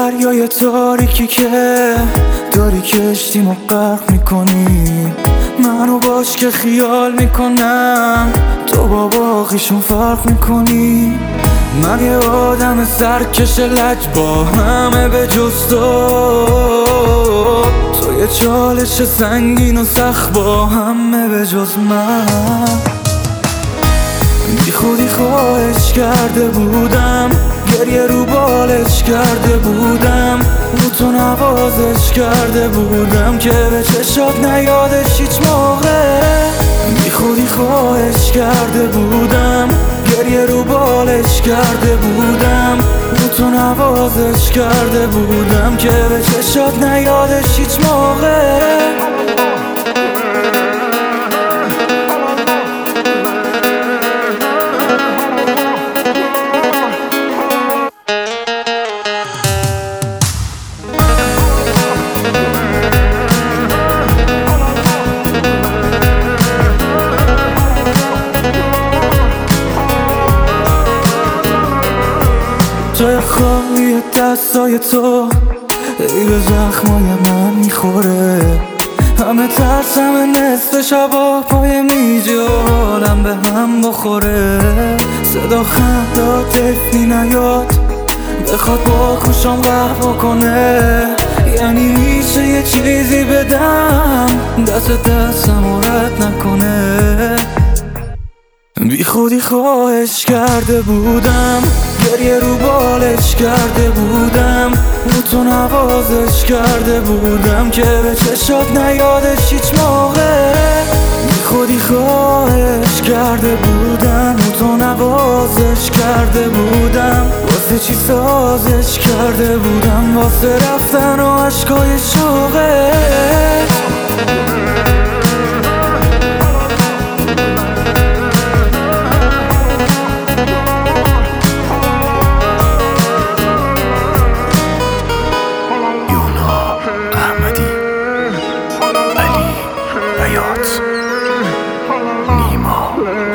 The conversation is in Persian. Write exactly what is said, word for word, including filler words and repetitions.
دریای تاریکی که داری کشتیمو غرق میکنی، منو باش که خیال میکنم تو با باقیشون فرق میکنی. من یه آدم سرکش لج با همه به جز تو، تو یه چالش سنگین و سخت با همه به جز من. بی خودی خواهش کرده بودم، گریه رو بالش کرده بودم، رو تو نوازش کرده بودم که به چشات نیادش هیچ موقع. بی خودی خواهش کرده بودم، گریه رو بالش کرده بودم، رو تو نوازش کرده بودم که به چشات نیادش هیچ موقع. جای خواهی دستای تو ای به زخمای من میخوره، همه ترس همه نصف شبا پای میجی و حالم به هم بخوره. صدا خنده تفنی نیاد بخواد با کوشم قهوه کنه، یعنی میشه یه چیزی بدم دست دستم رد نکنه. بی خودی خواهش کرده بودم، گریه رو بالش کرده بودم، رو تو نوازش کرده بودم که به چشات نیادش هیچ موقع. بی خودی خواهش کرده بودم، رو تو نوازش کرده بودم، واسه چی سازش کرده بودم، واسه رفتن و عشقای شوقت. نیما